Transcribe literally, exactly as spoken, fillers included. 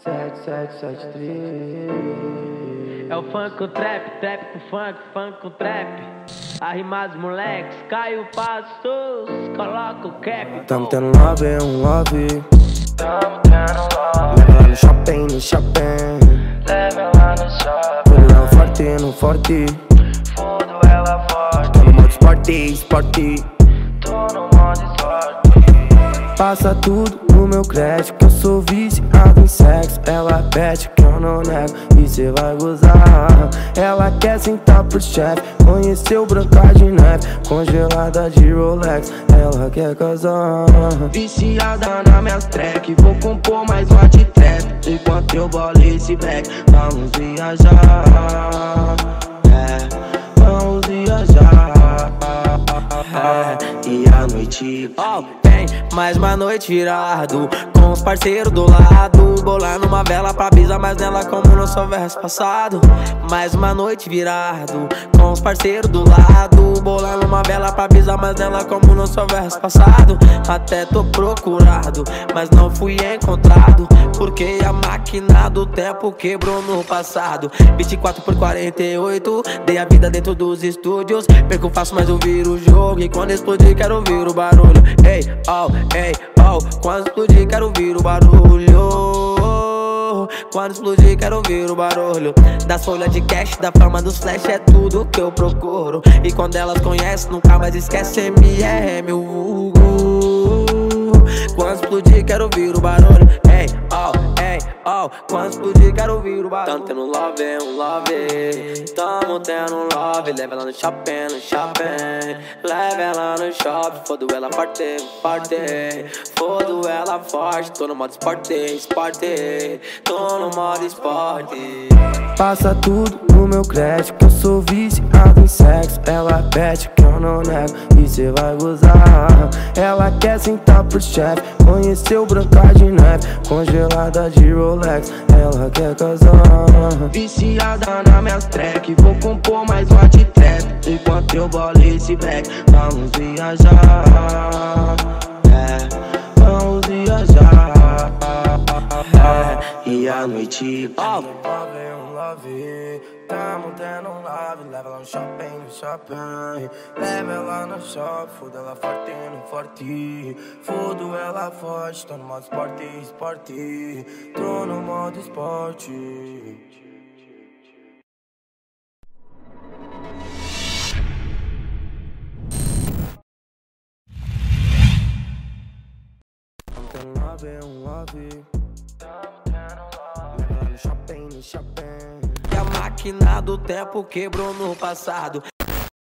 sete sete sete três. É o funk com trap, trap com funk, funk com trap. Arrimados moleques, Caio Passos, coloca o cap. Tamo tendo love, é um love. Tamo tendo love. Leva lá no shopping, no shopping. Leva lá no shopping. Fudo ela forte, no forte. Fudo ela forte. Tô no modo esporte, esporte. Tô no modo esporte. Passa tudo no meu crédito, que eu sou viciado em sexo. Ela pede que eu não nego e cê vai gozar. Ela quer sentar pro chefe, conheceu Branca de Neve, congelada de Rolex, ela quer casar. Viciada na minhas track, vou compor mais uma de trap. Enquanto eu bolo esse back, vamos viajar. É, vamos viajar. É, e a noite oh, tem mais uma noite irado, com os parceiros do lado. Bolar numa vela pra brisa, mas nela como não soubesse passado. Mais uma noite virado, com os parceiros do lado. Bolar numa vela pra brisa, mas nela como não soubesse passado. Até tô procurado, mas não fui encontrado, porque a máquina do tempo quebrou no passado. Vinte e quatro por quarenta e oito, dei a vida dentro dos estúdios. Perco fácil, mas eu viro o jogo, e quando explodir quero ouvir o barulho. Ei, oh, ei, oh, quando explodir quero ouvir o barulho. Quando explodir quero ouvir o barulho das folhas de cash, da fama dos flash, é tudo que eu procuro. E quando elas conhecem nunca mais esquece, M é meu vulgo. Quando explodir quero ouvir o barulho. Ei, oh, ei, oh, quando explodir quero ouvir o barulho. Tamo tendo love, é um love. Tamo tendo love. Leva ela no shopping, no shopping. Leva ela no shopping. Fodo ela forte, forte. Fodo ela forte. Tô no modo esporte, esporte. Tô no modo esporte. Passa tudo no meu crédito, que eu sou viciado em sexo. Ela pede que eu não nego e cê vai gozar. Ela quer sentar pro chefe, conheceu Branca de Neve, congelada de Rolex, ela quer casar. Viciada na minhas track, vou compor mais uma de trap. Enquanto eu bolo esse back, vamos viajar. É, vamos viajar. É, e a noite oh. Tamo tendo um love, leva ela no shopping, no shopping. Leva ela no shopping, fudo ela forte, no forte. Fudo ela forte, tô no modo esporte, esporte. Tô no modo esporte. Tamo tendo love, é um love. Tamo tendo love. Leva ela no shopping, no shopping. A máquina do tempo quebrou no passado.